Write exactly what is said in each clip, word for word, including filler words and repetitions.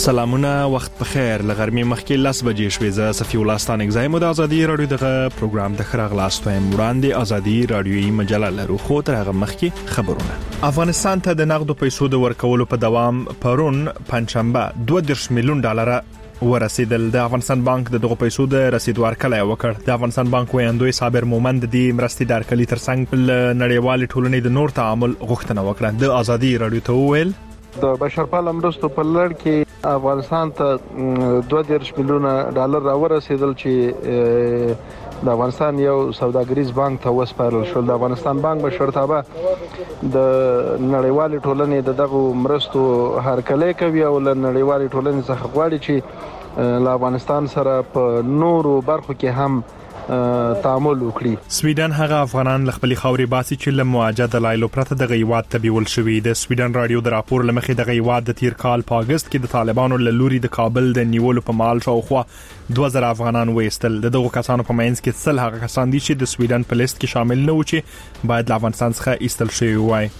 سلامونه، وخت بخیر. لغرمې مخکې لاس بجې شوې. زه صفي الله ستانک زایم د ازادي رادیو دغه پروګرام د خراغ لاستویم وړاندې ازادي رادیوي مجله لرو. خو تر هغه مخکې خبرونه. افغانستان ته د نقدو پیسو د ورکولو په دوام پرون پنځشنبه دوه دېرش میلیون ډالر ورسېدل. د افغانستان بانک د دغه پیسو د رسید ورکړه وکړ. د افغانستان بانک ویاندوی صابر مومند د مرستې دارکلي ترڅنګ په نړیوال ټولنې د نور تعامل غوښتنه وکړه. د ازادي رادیو ته وویل د بشرپاله مرستو په لړ کې افغانستان ته دوه دېرش میلیون ډالر راورسېدل چې د افغانستان یو سوداګریز بانک ته وسپارل شو. د افغانستان بانک به شرطابه د نړیوال ټولنې د دغه مرستو هرکلی کوي او له نړیوال ټولنې څخه غواړي چې له افغانستان سره په نورو برخو کې هم تعامل وکړي. سویډن هغه افغانان ل خپل خاوري باسي چې له موجه دلایل پرته د غیواد ته بیول شوی. د سویډن رادیو د راپور لمخې د غیواد د تیر کال په اگست کې د طالبانو له لوري د کابل د نیولو په مال شاوخوا دوه زره افغانان وېستل. دغه کسانو په مینس کې څل هغه کسان دي چې د سویډن په لیست کې شامل نه و چې باید له افغانستان څخه ایستل شوی وای.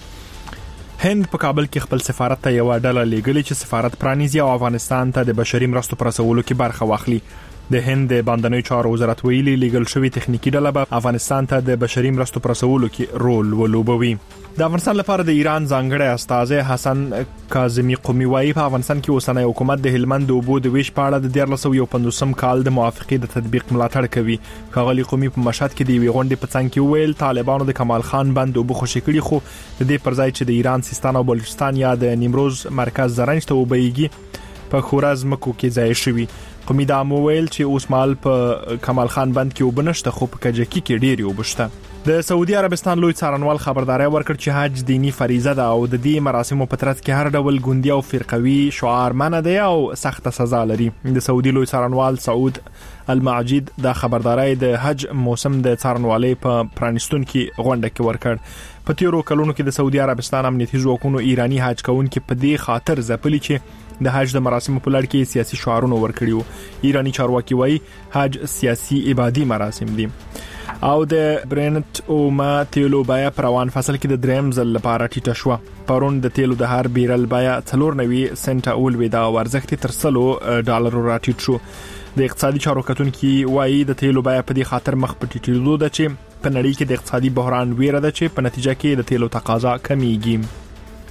هند په کابل کې خپل سفارت ته یو ډله لیږلې چې سفارت پرانیزي او افغانستان ته د بشري مرستو پر رسولو کې برخه واخلي. د هند د باندنوي چارو وزارت ویلي لیګل شوی تخنیکی ډله به افغانستان ته د بشري مرستو پر رسولو کې رول ولوبوي. د افغانستان لپاره د ایران ځانګړی استازی حسن کاظمی قومي وايي په افغانستان کې اوسنۍ حکومت د هلمند د اوبو د ویش په اړه د دیارلس سوه یو پنځوسم کال د موافقې د تطبیق ملاتړ کوي. ښاغلي قومي په مشهد کې د یوې غونډې په څنګ کې ویل طالبانو د کمال خان بند اوبو خوشي کړي، خو د دې پر ځای چې د ایران سیستان او بلوچستان یا د نیمروز مرکز زرنج ته وبېږي په خورز مکو کې ځای شوی. قومي دا مو ویل چې اوس مال په کمال خان بند کې وبنشته، خو په کجکی کې ډېری وبشته. د سعودي عربستان لوی څارنوال خبرداري ورکړ چې حج دینی فریضه ده او د دې مراسمو په ترڅ کې هر ډول ګوندي او فرقوي شعار منع دی او سخت سزا لري. د سعودي لوی څارنوال سعود المعجد دا خبرداري د حج موسم د څارنوالۍ په پرانستون کې غونډه کې ورکړ. په تیرو کلونو کې د سعودي عربستان امنیتي ځواکونو ایرانی حج کوونکو په دې خاطر ځپلي چې د حج د مراسمو په لړ کې سیاسي شعارونه ورکړي. ایرانی چارواکي وایي حج سیاسي عبادي مراسم دي. او د برنت او ما تیلو بیا پروان فصل کې د دریم ځل لپاره ټیټه شو. پرون د تیلو د هر بیرل بیا څلور نوي سنټه اول ودا ورزخت تر سلو ډالر راټیټ شو. د اقتصادي چارو کتونکو وایي د تیلو بیا په دې خاطر مخ په ټیټېدو ده چې په نړۍ کې د اقتصادي بحران ویره ده چې په نتیجه کې د تیلو تقاضا کمیږي.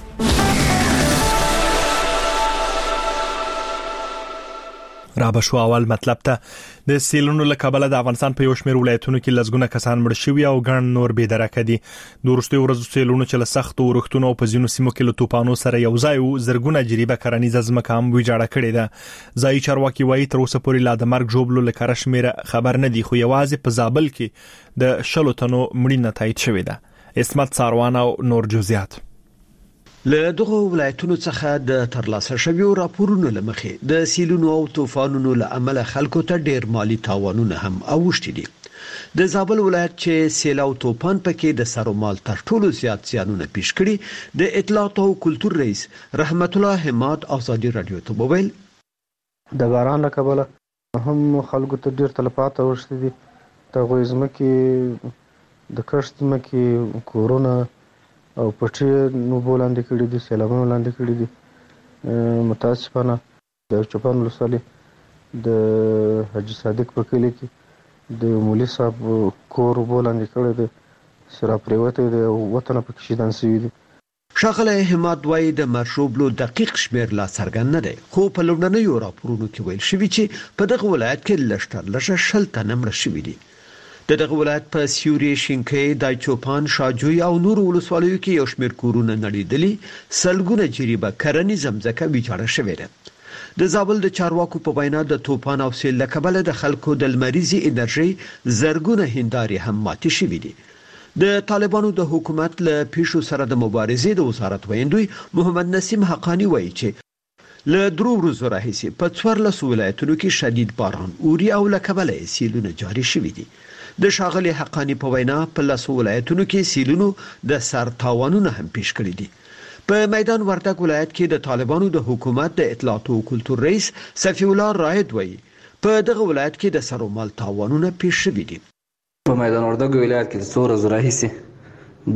را بشو اول مطلب ته د سیلونو له کبله د افغانستان په یو شمېر ولایتونو کې لزګونه کسان مړ شوي او ګڼ نور بې درکه دي. د وروستیو ورځو سیلونو چې له سختو اورښتونو او په ځینو سیمو کې له طوفانو سره یو ځای وو زرګونه جریبه کرنیزه ځمکه هم ویجاړه کړې ده. ځایي چارواکي وایي تر اوسه پورې لا د مرګ ژوبلو له کره شمېره خبر نه دي، خو یوازې په زابل کې د شلو تنو مړینه تایید شوې ده. اسمت ساروان او نور جزئیات. له دغه ولایتونو څخه د ترلاسه شویو راپورونو لمخې د سیلونو او طوفانونو له امله خلکو ته ډېر مالی تاوانونه هم اوښتي دي. د زابل ولایت چې سیل او طوفان پکې د سر او مال تر ټولو زیات زیانونه پیښ کړي، د اطلاعات او کلتور رئیس رحمت الله حماد ازادي رادیو ته وویل د باران له کبله هم خلکو ته ډېر تلفات اوښتي دي. دغه ځمکې د کښت ځمکې کورونه او پټي نو بولاندې کړي دي، سیلابونه لاندې کړي دي. متاسفانه د چوپان ولسوالۍ د حاجي صادق په کلي کې د مولوي صاحب کور بولاندې کړی دی، سره پریوتی دی او وطن پکې شیدان شوي دي. ښاغلی حماد وایي د مرشوبلو دقیق شمېر لا څرګند نه دی، خو په لومړنیو راپورونو کې ویل شوي چې په دغه ولایت کې لږ تر لږه شل تنه مړه شوي دي. د دغه ولایت په سیوري، شینکۍ، دایچوپان، شاجوی او نورو ولسوالیو کې یو شمېر کورونه نړېدلي، سلګونه جریبه کرنیزه ځمکه ویجاړه شوې ده. د زابل د چارواکو په وینا د طوفان او سیل له کبله د خلکو د لمریزي انرژي زرګونه هندارې هم ماتې شوې دي. د طالبانو د حکومت له پیښو سره د مبارزې د وزارت ویندوی محمد نسیم حقانی وایي چې له درو ورځو راهیسې په څوارلسو ولایتونو کې شدید باران اوري او له کبله سیلونه جاري شوي دي. د ښاغلي حقانی په وینا په لسو ولایتونو کې سیلونو د سر تاوانونه هم پیښ کړي دي. په میدان وردګ ولایت کې د طالبانو د حکومت د اطلاعات او کلتور رئیس صفی الله رائد وایي په دغه ولایت کې د سر او مال تاوانونه پیښ شوي دي. په میدان وردګ ولایت کې د څو ورځو راهیسې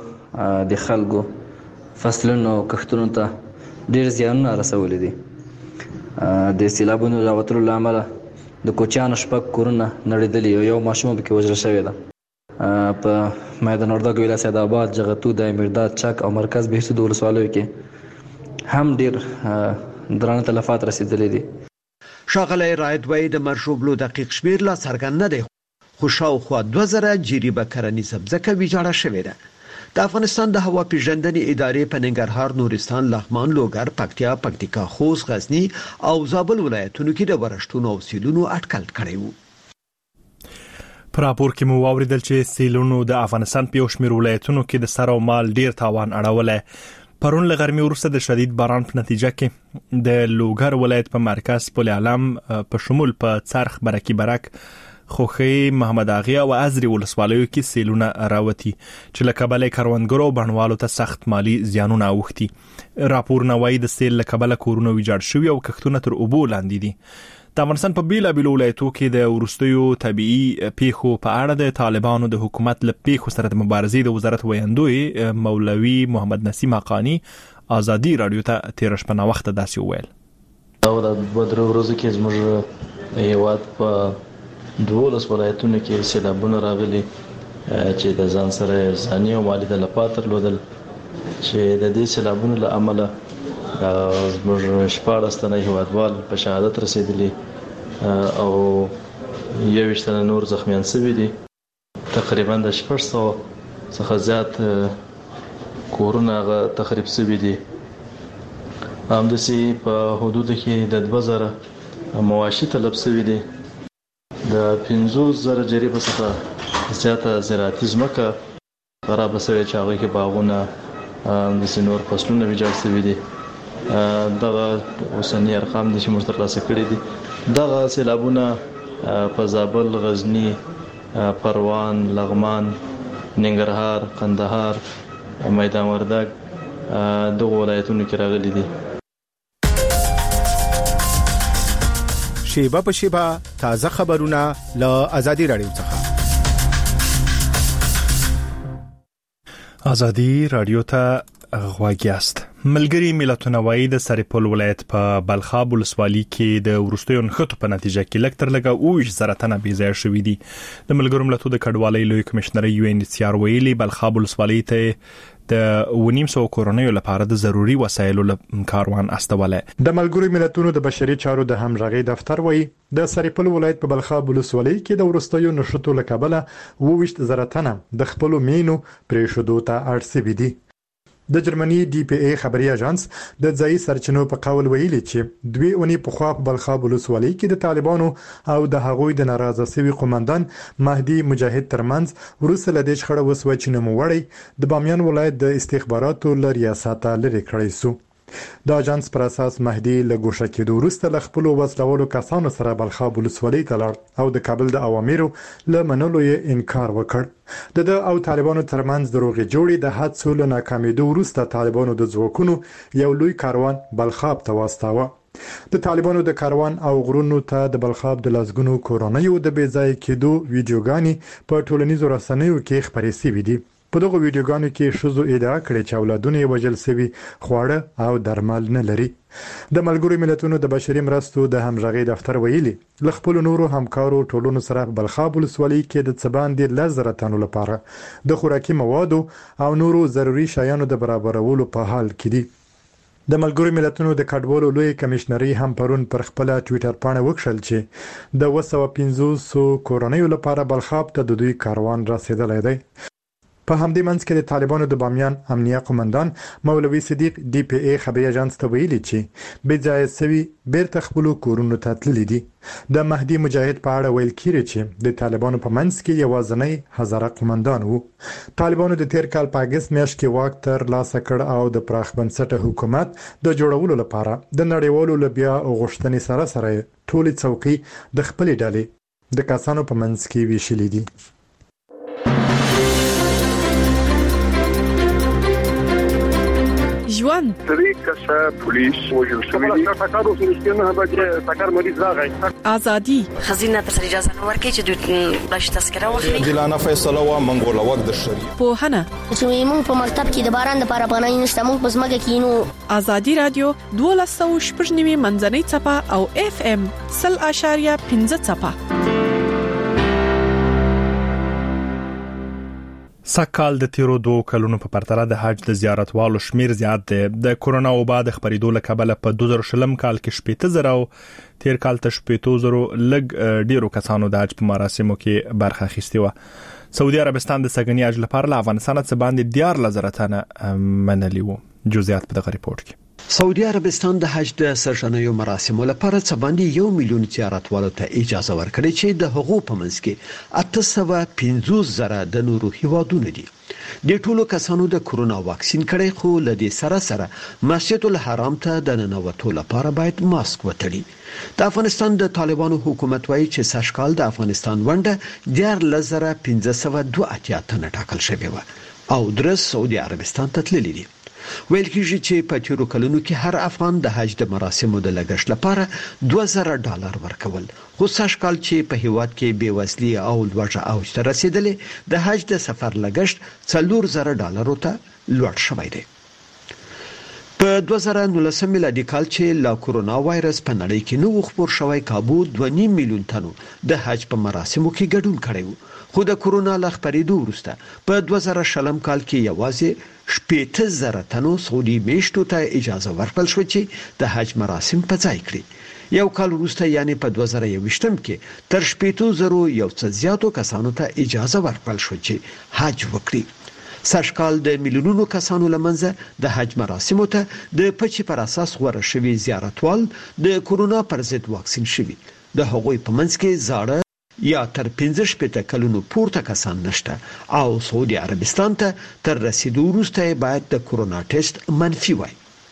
بارانونو د خلکو فصلونو او کښتونو ته ډېر زیانونه رسولي دي. د سیلابونو راوتلو له امله د کوچیانو شپږ کورونه نړېدلي او یو ماشوم پکې وژل شوی ده. په میدان وردګو ولایت سیدآباد، جغتو، مرداد، چک او مرکز بهسود ولسوالیو کې هم ډېر درانه تلفات رسېدلي دي. ښاغلی راید وایي د مرشوبلو دقیق شمېر لا څرګند نه دی، خو شاوخوا دوه زره جریبه کرنیزه ځمکه ویجاړه شوې ده. د افغانستان د هوا پیژندنې ادارې په ننګرهار، نورستان، لغمان، لوګر، پکتیا، پکتیکا، خوست، غزني او زابل ولایتونو کې د ورښتونو او سیلونو اټکل کړی وو. په راپور کې مو واوریدل چې سیلونو د افغانستان په یو شمېر ولایتونو کې د سر او مال ډیر تاوان اړولی. پرون له غرمې وروسته د شدید باران په نتیجه کې د لوګر ولایت په مرکز پل علم په شمول په څرخ، برکی برک، خوخي، محمد اغی او ازری ولسوالیو کې سیلونه راوتی چې له کبله کروندګرو بڼوالو ته سخت مالی زیانونه اوښتي. راپور نوای د سیل له کبله کورونه ویجاړ شوي او کښتونه تر اوبو لاندې دي. د افغانستان په بیلابیلو ولایتو کې د وروستیو طبيعي پیښو په اړه د طالبانو د حکومت له پیښو سره د مبارزې د وزارت ویاندوی مولوي محمد نسیم حقانی ازادي رادیو ته تیر شپه وخت داسې وویل. دا د بدر ورځو کې زموږ هیواد په دولس ولایتونو کې سیلابونه راغلي چې د ځان سره ځاني او مالی تلفات درلودل، چې د دې سیلابونو له امله زموږ شپاړس تنه هیوادوال په شهادت رسیدلي او یوویشت تنه نور زخمیان شوي دي. تقریبا د شپږ سوه څخه زیات کورونه تخریب شوي دي. همداسې په حدودو کې د دوه زره مواشي تلف شوي دي. د پنځوس زره جریبه څخه زیاته زراعتي ځمکه خراب شوې چې هغه کې باغونه د نور فصلونه ویجاړ شوي دي. دغه اوسنی ارقام د چې موږ ترلاسه کړي دي. دغه سیلابونه په زابل، غزني، پروان، لغمان، ننګرهار، قندهار، میدان وردګ دغه ولایتونو کې راغلي دي. شیبه په شیبه تازه خبرونه له ازادي رادیو څخه. ازادي رادیو ته غواګیاست. ملګری ملتونه وایي د سرپل ولایت په بلخاب ولسوالۍ کې د ورستیو نښتو په نتیجه کې لږ تر لږه اووه زره تنه بې ځایه شوي دي. د ملګرو ملتونو د کډوالۍ لوی کمشنر یو ان ایچ سی آر ویلي بلخاب ولسوالۍ ته د ونیم سو کورونیو لپاره د ضروري وسایلو کاروان استوله. د ملګرو ملتونو د بشري چارو د همغږي دفتر وایي د سرپل ولایت په بلخاب ولسوالۍ کې د ورستیو نښتو لکبله اووه زره تنه د خپل مینو پرې شودو ته اړ شوي دي. د جرمني ډي پی ای خبري اژانس د ځای سرچینو په قول ویلي چې دوی اونۍ په خوا په بلخاب ولسوالۍ کې د طالبانو او د هغوی د ناراضه سوي قومندان مهدي مجاهد ترمنځ وروسته له دې شخړه وسوه چې نوموړی د بامیان ولایت د استخباراتو له ریاست لري کړی سو. د اژانس پر اساس مهدي له ګوښه کېدو وروسته له خپل وسلوالو کسانو سره بلخاب ولسوالۍ ته لاړ او د کابل د اوامرو له منلو یې انکار وکړ. د د او طالبانو ترمنځ دروغې جوړې د هڅو له ناکامېدو وروسته طالبانو د ځواکونو یو لوی کاروان بلخاب ته واستاوه. د طالبانو د کاروان او غرونو ته د بلخاب د لازګونو کورونیو د بې ځای کېدو ویډیوګانې په ټولنیزو رسنیو کې خپرې شوې دي. په دغه ویډیوګانو کې شوزو ادعا کړې چې اولادونه یې وژل شوي، خواړه او درمل نه لري. د ملګرو ملتونو د بشري مرستو د همغږي دفتر ویلي ل خپل نورو همکارو ټولونو سره بلخاب ولسوالۍ کې د څباندې لزر تنو لپاره د خوراکي موادو او نورو ضروري شیانو د برابرولو په حال کې دي. د ملګرو ملتونو د کډوالو لوی کمشنري هم پرون پر خپل ټوئیټر پاڼه وکړل چې د اوه سوه پنځوس کورونیو لپاره بلخاب ته د دوی کاروان رسیدلی دی. په همدې منځ کې د طالبانو د بامیان امنیه قومندان مولوي صدیق ډي پی ای خبري اژانس ته ویلي چې بې ځایه سوي بیرته خپل کورونو ته تللي دي. د مهدي مجاهد په اړه ویل کیږي چې د طالبانو په منځ کې یوازینی هزاره قومندان وو. طالبانو د تیر کال په اگست میاشت کې واک تر لاسه کړ او د پراخ بنسټه حکومت د جوړولو لپاره د نړیوالو لبیا غوښتنې سره سره ټولې څوکۍ د خپلې ډلې د کسانو په منځ کې ویشلې دي. یو ژوند درې کسه پولیس وژل شوي دي ټاکر اوس نه به ټاکر مریض راغی ازادي خزینه تر اجازه نه ورکړي چې د بلش تذکره واخلي دلانه فیصله وا منګول وخت د شریعت په هنه چې موږ په مکتب کې د باران د لپاره پناه نشته موږ په سمګه کې نو ازادي رادیو دولسو شپږنیمه منځنۍ چپه او اف ام سل اشاریه پنځه چپه سکهال د تیرو دوه کلونو په پرتله د حج د زیارتوالو شمیر زیات دی د کورونا وبا د خبرېدو له کبله په دوه زره شلم کال کې شپږ زره او تیر کال ته شپږ زره لګ ډیرو کسانو د حج په مراسمو کې برخه اخیستې و سعودي عربستان د سګنی حج لپاره له افغانستان څخه باندې دیار لزرتانه منلي وو جزئیات په دغه ریپورت کې سعودي عربستان د حج د سرشنیو مراسمو لپاره څه باندې یو میلیون زیارتوالو ته اجازه ورکړي چې د حقوق په منځ کې اته سوه پنځوس زره د نورو هیوادونو دي د ټولو کسانو د کورونا واکسین کړي خو له دې سره سره مسجد الحرام ته د ننوتو لپاره باید ماسک وتړي د افغانستان د طالبانو حکومت وايي چې ساشکال د افغانستان ونده دیار لزره پنځه سوه دوه اتیا تنه ټاکل شوی و او درس سعودي عربستان ته تللی دي ویل کېږي چې په تیرو کلونو کې هر افغان د حج د مراسمو د لګښت لپاره دوه زره ډالر ورکول خو ساشکال چې په هیواد کې بیوزلي او لوړه اوج ته رسیدلې د حج د سفر لګښت څلور زره ډالر ته لوړ شوی دی په دوه زره نولسم میلادي کال چې لا کورونا وایرس په نړۍ کې نو خبر شوی کابو دوه نیم میلیون تنو د حج په مراسمو کې ګډون کړی خو د کورونا ل خبرېدو وروسته په دوه زره شلم کال کې یوازې شپږ زره تنو سعودي میشتو ته اجازه ورکړل شو چې د حج مراسم په ځای کړي یو کال وروسته یعنی په دوه زره یوویشتم کې تر شپږ زره یو څه زیاتو کسانو ته اجازه ورکړل شو چې حج وکړي ساشکال د میلیونونو کسانو لمنځه د حج مراسمو ته د پچې پر اساس غوړه شوی زیارتوال د کورونا پر ضد واکسین شوی د هغوی په منځ کې زاړه یا تر پنځه شپږ کلونو پورته کسان نشته او سعودي عربستان ته تر رسیدو وروسته باید د کورونا ټیسټ منفي وای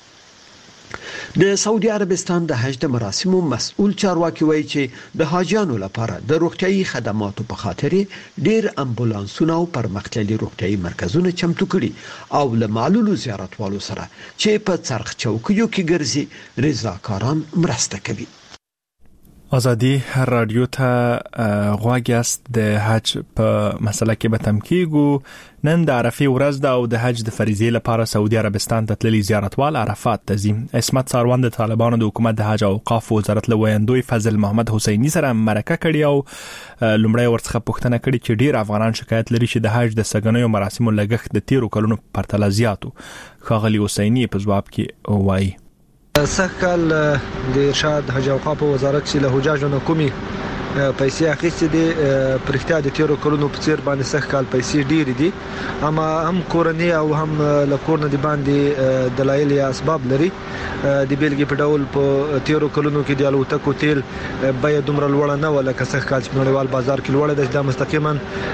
د سعودي عربستان د حج د مراسمو مسؤل چارواکي وایي چې د حاجیانو لپاره د روغتيایي خدماتو په خاطر ډیر امبولانسونه او پرمختللي روغتيایي مرکزونه چمتو کړي او له معلولو زیارتوالو سره چې په څرخ چوکیو کې ګرځي رضاکاران مرسته کوي ازادي رادیو ته غواګیاست د حج په مسله کې به تمکیګو نن د عرفه ورځ ده او د حج د فریضې لپاره سعودي عربستان ته تللي زیارتوال عرفات ته ځي اسمت ساروان د طالبانو د حکومت د حج او اوقاف وزارت له ویاندوی فضل محمد حسینی سره مرکه کړې او لومړی ورڅخه پوښتنه کړې چې ډیر افغانان شکایت لري چې د حج د سګنیو مراسمو لګښت د تیرو کلونو په پرتله زیاتو خاغلی حسینی په ځواب کې وایي سکهال د ارشاد حج او اوقاف وزارت چې له حجاجو نه کومي پیسې اخیستې دي پرختیا د تیرو کلونو په څیر باندې سکهال پیسې ډېری دي اما هم کورنۍ او هم له کورنۍ د باندې دلایل یا اسباب لري د بیلګې په ډول په تیرو کلونو کې د الوتکو تیل بیا دومره لوړ نه ولا که سکهال په نړیوال بازار کې لوړ ده د مستقیما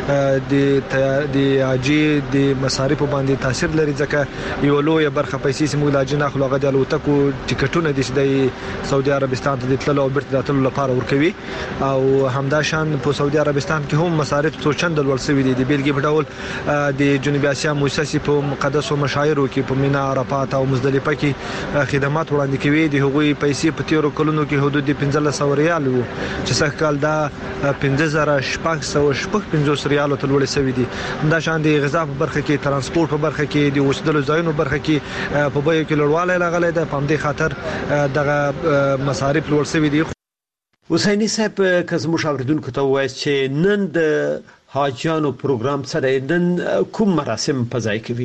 د د حاجی د مصارف باندې تاثیر لري ځکه یو لوی برخه پیسې سمول اجنه خلغه د الوتکو ټیکټونه د سعودي عربستان ته د تللو او برت راتلو لپاره ورکوي او همداشان په سعودي عربستان کې هم مصارف څو چند ول سوي دي د بیلګې په ډول د جنوبي اسیا مؤسسې په مقدسو مشاعرو کې په مینا عرفات او مزدلفه کې خدمات وړاندې کوي د هغوی پیسې په تیرو کلونو کې حدود پنځه سوه ریال وو چې څه کال دا پنځه زره شپږ سوه شپږ پنځوس ریال ته لوړ سوي دي همداشان د غذا په برخه کې ترانسپورت په برخه کې د اوسېدلو ځایونو برخه کې په بیو کې لوړوالی راغلی ده په همدې خاطر دغه مصارف لوړ سوي دي حسینی صاحب که زموږ اوریدونکو ته وایي چې نن د حاجیانو پروګرام سره نن کوم مراسم په ځای کوي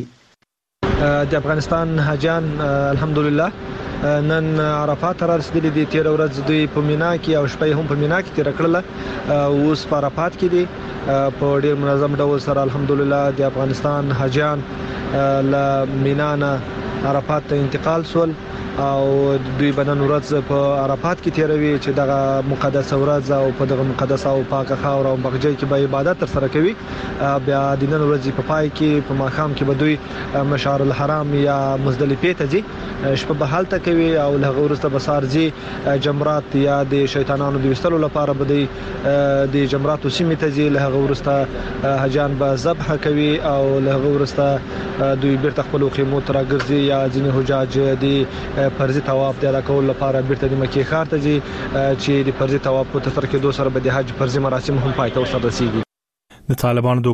د افغانستان حاجیان الحمدلله نن عرفات را رسیدلي دي تیر ورځ دوی په مینا کې او شپه هم په مینا کې تیر کړل او اوس په عرفات کې دي په ډیر منظم ډول سره الحمدلله د افغانستان حاجیان له مینا نه عرفات ته انتقال سول او دوی بنن ورځ په عرفات کې تیروي چې دغه مقدس ورځ او په دغه مقدس او پاکه خاور او بغجي کې به عبادت تر سره کوي. بیا د نن ورځې په پای کې په ماخام کې به دوی مشعر الحرام یا مزدلفه ته ځي شپه به حالت کوي او له ورسته بسارځي جمرات یا د شیطانانو د وستلو لپاره به د جمرات سیمه ته ځي. له ورسته حجان به ذبح کوي او له ورسته دوی بیرته خپل خیمو تر راګرځي یا ځینې حجاج د فرضي طواف د ادا کولو لپاره بیرته د مکه ښار ته ځي چې د فرضي طواف په تر کې دوه سره به د حج فرضي مراسم هم پای ته ورسېږي. د طالبانو